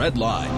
Red Line.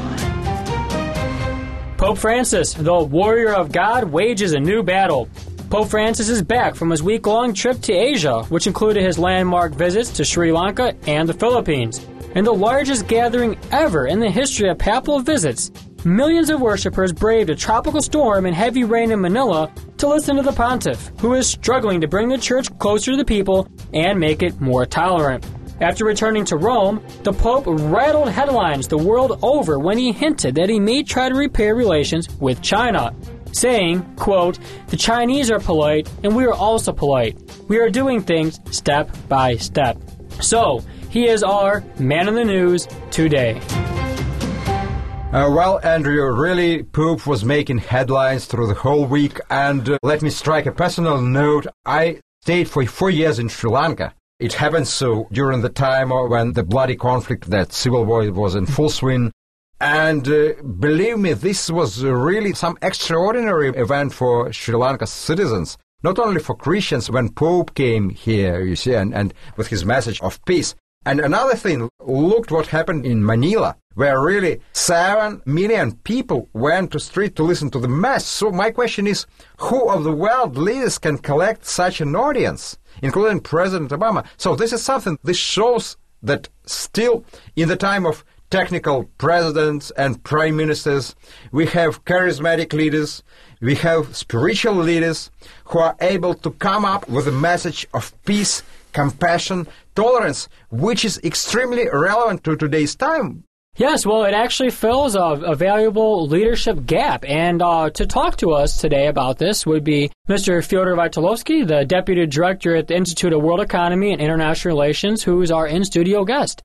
Pope Francis, the warrior of God, wages a new battle. Pope Francis is back from his week-long trip to Asia, which included his landmark visits to Sri Lanka and the Philippines. In the largest gathering ever in the history of papal visits, millions of worshippers braved a tropical storm and heavy rain in Manila to listen to the pontiff, who is struggling to bring the church closer to the people and make it more tolerant. After returning to Rome, the Pope rattled headlines the world over when he hinted that he may try to repair relations with China, saying, quote, "The Chinese are polite and we are also polite. We are doing things step by step." So, he is our man in the news today. Well, Andrew, really, Pope was making headlines through the whole week, and let me strike a personal note. I stayed for 4 years in Sri Lanka. It happened so during the time when the bloody conflict, that civil war, was in full swing. And believe me, this was really some extraordinary event for Sri Lanka's citizens. Not only for Christians, when Pope came here, you see, and with his message of peace. And another thing, look what happened in Manila, where really 7 million people went to street to listen to the Mass. So my question is, who of the world leaders can collect such an audience, including President Obama? So this is something, this shows that still in the time of technical presidents and prime ministers, we have charismatic leaders, we have spiritual leaders who are able to come up with a message of peace, compassion, tolerance, which is extremely relevant to today's time. Yes, well, it actually fills a valuable leadership gap. And to talk to us today about this would be Mr. Fyodor Vaitilovsky, the Deputy Director at the Institute of World Economy and International Relations, who is our in-studio guest.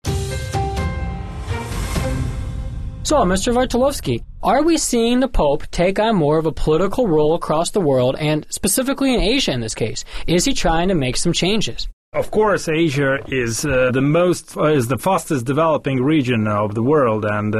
So, Mr. Vaitilovsky, are we seeing the Pope take on more of a political role across the world, and specifically in Asia in this case? Is he trying to make some changes? Of course, Asia is the fastest developing region of the world, and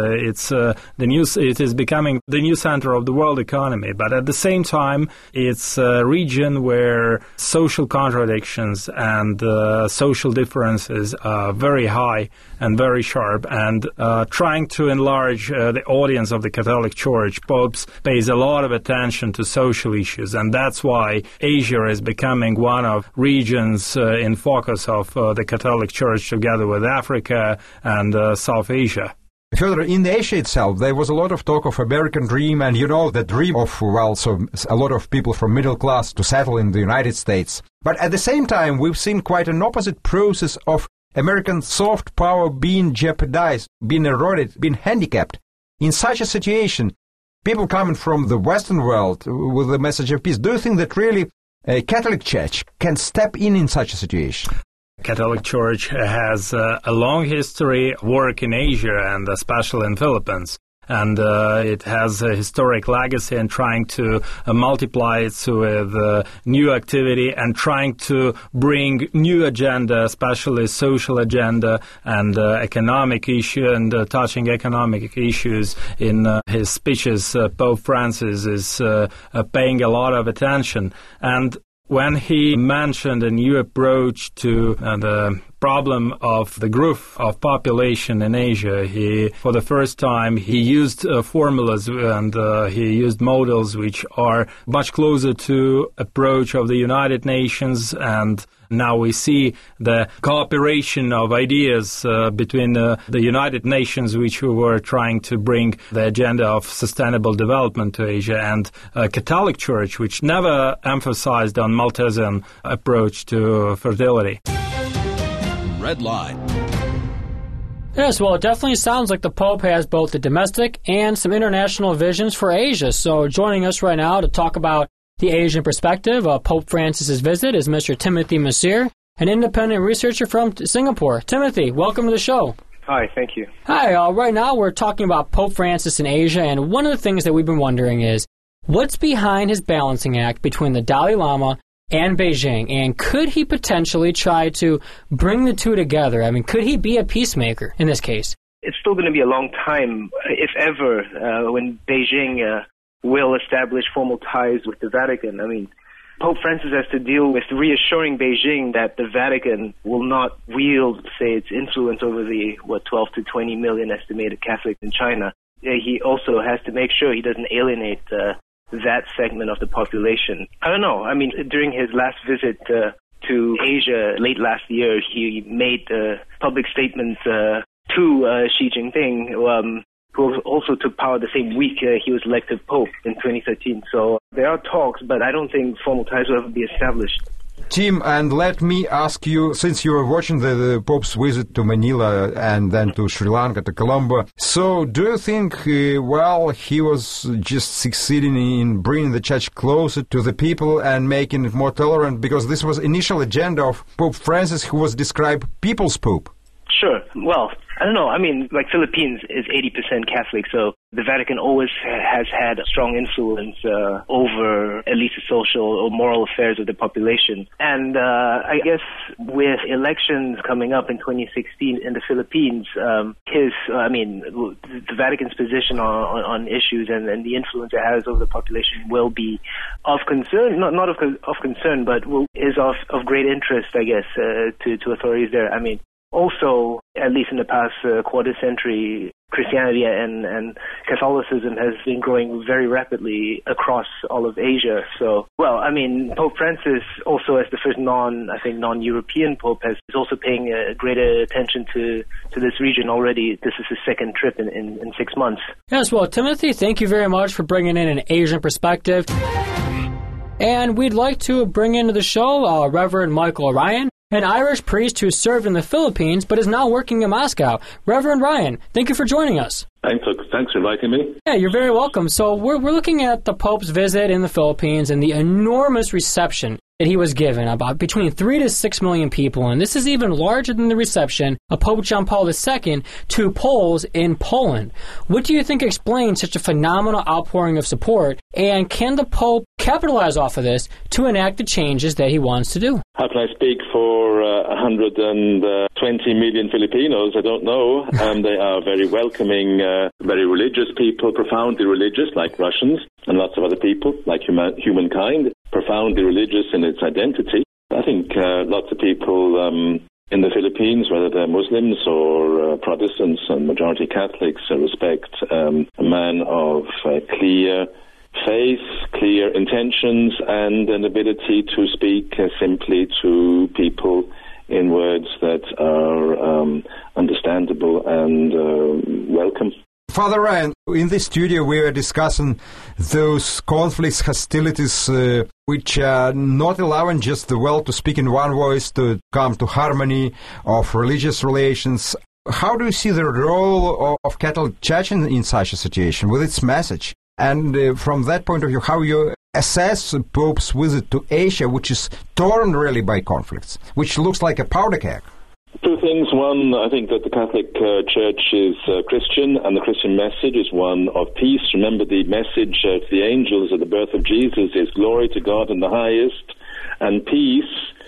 it is becoming the new center of the world economy. But at the same time, it's a region where social contradictions and social differences are very high and very sharp. And trying to enlarge the audience of the Catholic Church, Pope pays a lot of attention to social issues, and that's why Asia is becoming one of regions in focus of the Catholic Church, together with Africa and South Asia. Further, in Asia itself, there was a lot of talk of American dream, and you know, the dream of, well, so a lot of people from middle class to settle in the United States. But at the same time, we've seen quite an opposite process of American soft power being jeopardized, being eroded, being handicapped. In such a situation, people coming from the Western world with the message of peace, do you think that really a Catholic Church can step in such a situation? Catholic Church has a long history of work in Asia, and especially in Philippines. And it has a historic legacy in trying to multiply it with new activity and trying to bring new agenda, especially social agenda and economic issue, and touching economic issues in his speeches. Pope Francis is paying a lot of attention. And when he mentioned a new approach to the problem of the growth of population in Asia, for the first time, he used formulas and he used models which are much closer to approach of the United Nations, and now we see the cooperation of ideas between the United Nations, which were trying to bring the agenda of sustainable development to Asia, and Catholic Church, which never emphasized on Maltesian approach to fertility. Red Line. Yes, well, it definitely sounds like the Pope has both the domestic and some international visions for Asia. So joining us right now to talk about the Asian perspective of Pope Francis's visit is Mr. Timothy Masir, an independent researcher from Singapore. Timothy, welcome to the show. Hi, thank you. Hi, right now we're talking about Pope Francis in Asia, and one of the things that we've been wondering is, what's behind his balancing act between the Dalai Lama and Beijing, and could he potentially try to bring the two together? I mean, could he be a peacemaker in this case? It's still going to be a long time, if ever, when Beijing will establish formal ties with the Vatican. I mean, Pope Francis has to deal with reassuring Beijing that the Vatican will not wield, say, its influence over the, 12 to 20 million estimated Catholics in China. He also has to make sure he doesn't alienate that segment of the population. I don't know. I mean, during his last visit to Asia late last year, he made public statements to Xi Jinping, who also took power the same week he was elected Pope in 2013. So there are talks, but I don't think formal ties will ever be established. Tim, and let me ask you, since you were watching the Pope's visit to Manila and then to Sri Lanka, to Colombo, so do you think, he was just succeeding in bringing the Church closer to the people and making it more tolerant? Because this was initial agenda of Pope Francis, who was described People's Pope. Sure. Well, I don't know. I mean, like Philippines is 80% Catholic, so the Vatican always has had a strong influence over at least the social or moral affairs of the population. And I guess with elections coming up in 2016 in the Philippines, the Vatican's position on issues and the influence it has over the population will be of concern, not of concern, but is of great interest, I guess, to authorities there. I mean, also, at least in the past quarter century, Christianity and Catholicism has been growing very rapidly across all of Asia. So, Pope Francis, also as the first non-European Pope, is also paying greater attention to this region already. This is his second trip in 6 months. Yes, well, Timothy, thank you very much for bringing in an Asian perspective. And we'd like to bring into the show Reverend Michael Ryan, an Irish priest who served in the Philippines but is now working in Moscow. Reverend Ryan, thank you for joining us. Thanks for inviting me. Yeah, you're very welcome. So we're looking at the Pope's visit in the Philippines and the enormous reception that he was given, about between 3 to 6 million people. And this is even larger than the reception of Pope John Paul II to Poles in Poland. What do you think explains such a phenomenal outpouring of support? And can the Pope capitalize off of this to enact the changes that he wants to do? How can I speak for 120 million Filipinos? I don't know. They are very welcoming, very religious people, profoundly religious, like Russians, and lots of other people, like humankind, profoundly religious in its identity. I think lots of people in the Philippines, whether they're Muslims or Protestants and majority Catholics, respect a man of clear faith, clear intentions, and an ability to speak simply to people in words that are understandable and welcome. Father Ryan, in this studio we are discussing those conflicts, hostilities, which are not allowing just the world to speak in one voice, to come to harmony of religious relations. How do you see the role of Catholic Church in such a situation with its message? And from that point of view, how you assess the Pope's visit to Asia, which is torn really by conflicts, which looks like a powder keg? Two things. One, I think that the Catholic Church is Christian, and the Christian message is one of peace. Remember, the message to the angels at the birth of Jesus is glory to God in the highest, and peace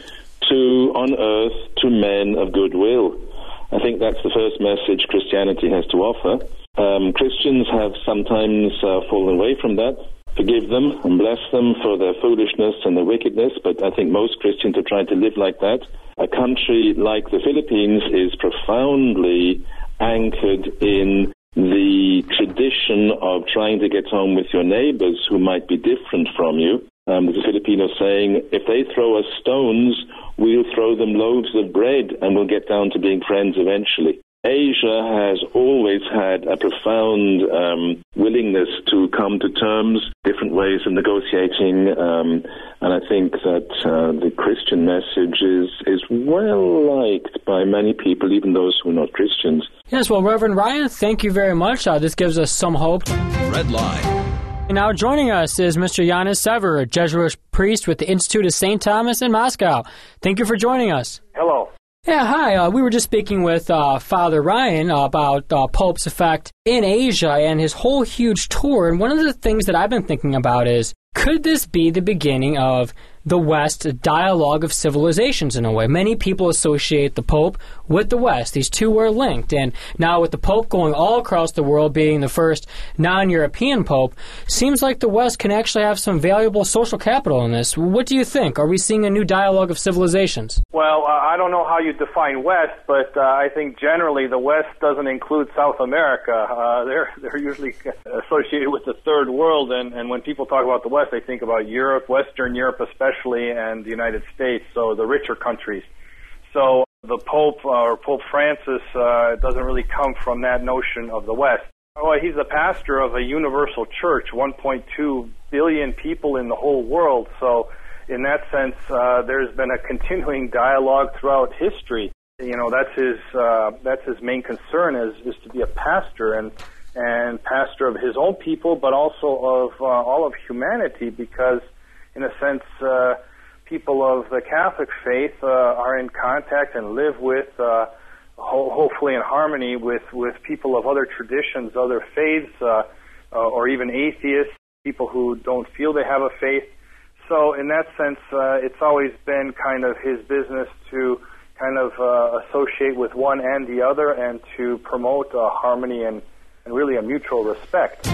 on earth to men of good will. I think that's the first message Christianity has to offer. Christians have sometimes fallen away from that. Forgive them and bless them for their foolishness and their wickedness, but I think most Christians have tried to live like that. A country like the Philippines is profoundly anchored in the tradition of trying to get on with your neighbors who might be different from you. There's a Filipino saying, if they throw us stones, we'll throw them loaves of bread and we'll get down to being friends eventually. Asia has always had a profound willingness to come to terms, different ways of negotiating, and I think that the Christian message is well liked by many people, even those who are not Christians. Yes, well, Reverend Ryan, thank you very much. This gives us some hope. Red Line. And now joining us is Mr. Yanis Sever, a Jesuit priest with the Institute of St. Thomas in Moscow. Thank you for joining us. Hello. Yeah, hi. We were just speaking with Father Ryan about Pope's effect in Asia and his whole huge tour. And one of the things that I've been thinking about is, could this be the beginning of the West dialogue of civilizations in a way. Many people associate the Pope with the West. These two are linked. And now with the Pope going all across the world, being the first non-European Pope, seems like the West can actually have some valuable social capital in this. What do you think? Are we seeing a new dialogue of civilizations? Well, I don't know how you define West, but I think generally the West doesn't include South America. They're usually associated with the Third World, and when people talk about the West, they think about Europe, Western Europe especially, and the United States, so the richer countries. So the Pope, or Pope Francis, doesn't really come from that notion of the West. Well, he's the pastor of a universal church, 1.2 billion people in the whole world, so in that sense, there's been a continuing dialogue throughout history. You know, that's his main concern is to be a pastor and pastor of his own people, but also of all of humanity, because in a sense, people of the Catholic faith are in contact and live with, hopefully in harmony with people of other traditions, other faiths, or even atheists, people who don't feel they have a faith. So in that sense, it's always been kind of his business to kind of associate with one and the other and to promote harmony and really a mutual respect.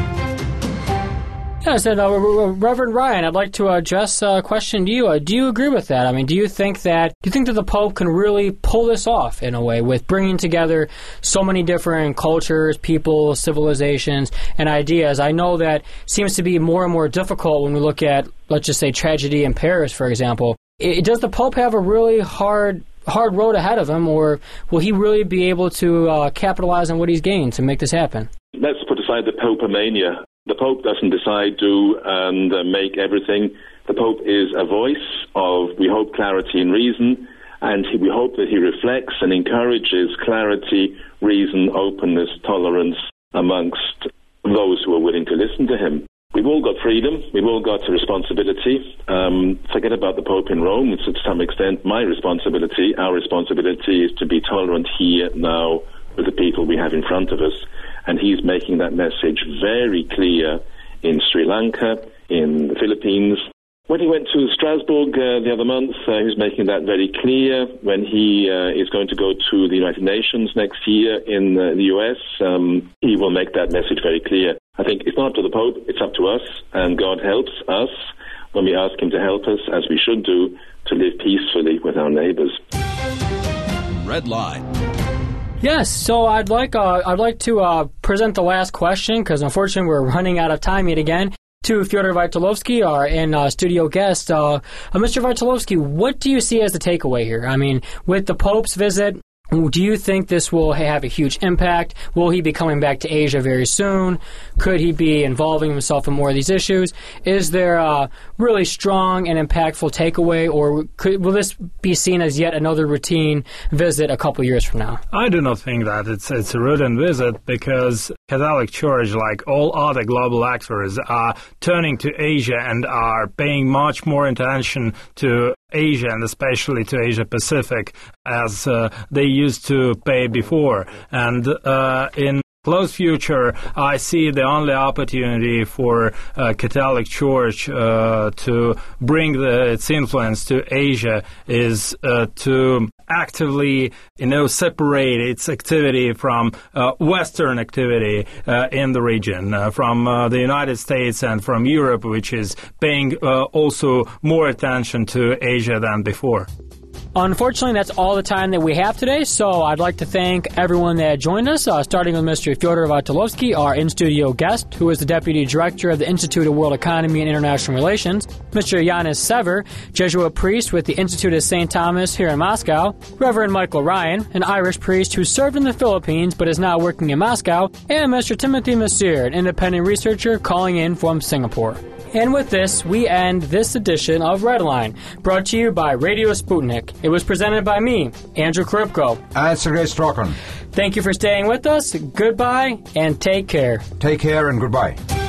Yes, and Reverend Ryan, I'd like to address a question to you. Do you agree with that? I mean, do you think that the Pope can really pull this off in a way with bringing together so many different cultures, people, civilizations, and ideas? I know that seems to be more and more difficult when we look at, let's just say, tragedy in Paris, for example. Does the Pope have a really hard road ahead of him, or will he really be able to capitalize on what he's gained to make this happen? Let's put aside the Popomania. The Pope doesn't decide, do, and make everything. The Pope is a voice of, we hope, clarity and reason, and we hope that he reflects and encourages clarity, reason, openness, tolerance amongst those who are willing to listen to him. We've all got freedom. We've all got a responsibility. Forget about the Pope in Rome. It's to some extent my responsibility. Our responsibility is to be tolerant here, now, with the people we have in front of us. And he's making that message very clear in Sri Lanka, in the Philippines. When he went to Strasbourg the other month, he was making that very clear. When he is going to go to the United Nations next year in the US, he will make that message very clear. I think it's not up to the Pope, it's up to us, and God helps us when we ask him to help us, as we should do, to live peacefully with our neighbors. Red Line. Yes, so I'd like to present the last question, because unfortunately we're running out of time yet again, to Fyodor Vaitilovsky, our in-studio guest. Mr. Vaitilovsky, what do you see as the takeaway here? I mean, with the Pope's visit, do you think this will have a huge impact? Will he be coming back to Asia very soon? Could he be involving himself in more of these issues? Is there a really strong and impactful takeaway, or will this be seen as yet another routine visit a couple years from now? I do not think that it's a routine visit, because Catholic Church, like all other global actors, are turning to Asia and are paying much more attention to Asia, and especially to Asia Pacific, as they used to pay before. And in close future, I see the only opportunity for Catholic Church to bring its influence to Asia is to actively, separate its activity from Western activity in the region, from the United States and from Europe, which is paying also more attention to Asia than before. Unfortunately, that's all the time that we have today, so I'd like to thank everyone that joined us, starting with Mr. Fyodor Vaitilovsky, our in-studio guest, who is the Deputy Director of the Institute of World Economy and International Relations, Mr. Yanis Sever, Jesuit priest with the Institute of St. Thomas here in Moscow, Reverend Michael Ryan, an Irish priest who served in the Philippines but is now working in Moscow, and Mr. Timothy Messier, an independent researcher calling in from Singapore. And with this, we end this edition of Redline, brought to you by Radio Sputnik. It was presented by me, Andrew Kripko. And Sergei Strokhin. Thank you for staying with us. Goodbye, and take care. Take care and goodbye.